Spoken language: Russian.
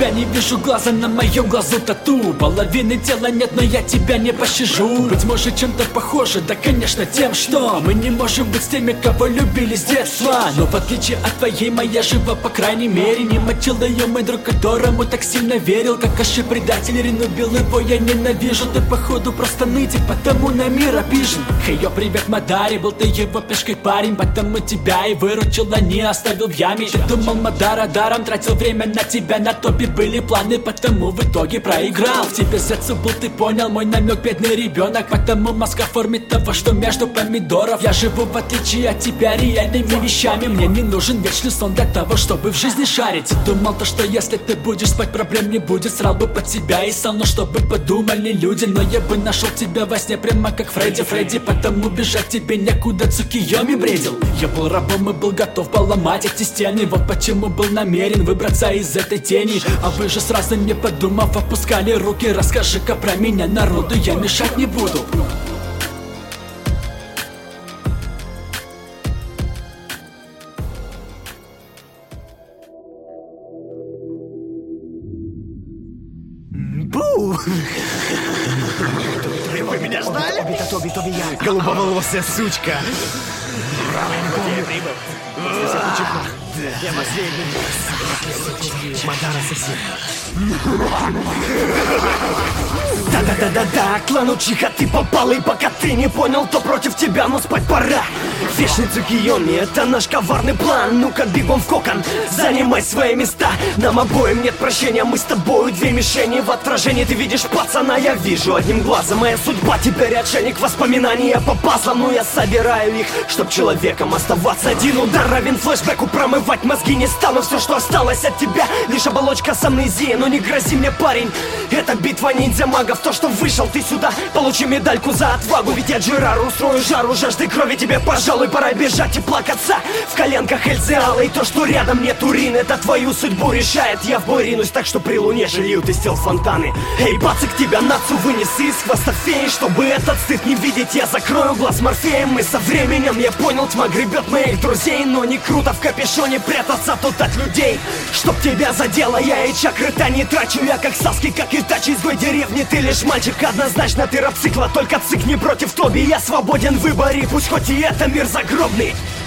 тебя не вижу, глаза на моем глазу тату. Половины тела нет, но я тебя не пощажу. Быть может чем-то похоже, да конечно тем, что мы не можем быть с теми, кого любили с детства. Но в отличие от твоей, моя жива, по крайней мере. Не мочил ее мой друг, которому так сильно верил. Как ошиб предатель, ренубил его я ненавижу. Ты походу просто нытик, потому на мир обижен. Хей-йо, привет, Мадари, был ты его пешкой парень, потому тебя и выручил, а не оставил в яме. Ты думал, Мадара даром тратил время на тебя, на топе были планы, потому в итоге проиграл. В тебе зацепил, ты понял мой намек, бедный ребенок. Потому мозга в форме того, что между помидоров. Я живу в отличие от тебя реальными вещами. Мне не нужен вечный сон для того, чтобы в жизни шарить. Думал то, что если ты будешь спать, проблем не будет. Срал бы под себя и сам, но чтобы подумали люди. Но я бы нашел тебя во сне прямо как Фредди, потому бежать тебе некуда, Цукиёми бредил. Я был рабом и был готов поломать эти стены. Вот почему был намерен выбраться из этой тени. А вы же сразу не подумав опускали руки. Расскажи-ка про меня народу, я мешать не буду. Бу! Вы меня ждали? Тоби, я. Голубоволосая сучка. Я последний. Мадара сосед. Да-да-да-да-да, клан Учиха, ты попал, и пока ты не понял, то против тебя, но спать пора. Вечный Цукиёми, это наш коварный план. Ну-ка, бегом в кокон, занимай свои места. Нам обоим нет прощения, мы с тобою две мишени. В отражении ты видишь пацана, я вижу одним глазом. Моя судьба теперь отшельник, воспоминания по пазлам. Но я собираю их, чтоб человеком оставаться. Один удар равен флешбеку, промывать мозги не стану. Все, что осталось от тебя, лишь оболочка с амнезией. Но не грози мне, парень, это битва ниндзя-магов. То, что вышел ты сюда, получи медальку за отвагу. Ведь я Джирару устрою жару, жажды крови тебе, пожалуй, пора бежать и плакаться в коленках Эльзы Алой. То, что рядом нет урин, это твою судьбу решает. Я в бой ринусь так, что при луне жильют из тел фонтаны. Эй, бацик, тебя нацу вынеси из хвоста феи. Чтобы этот стыд не видеть, я закрою глаз морфеем. Мы со временем, я понял, тьма гребет моих друзей. Но не круто в капюшоне прятаться тут от людей. Чтоб тебя задело, я и чакры-то не трачу. Я как Саски, как Итачи из той деревни. Ты лишь мальчик, однозначно ты раб цикла. Только цикни против Тоби, я свободен в выборе. Пусть хоть и это мир загробный.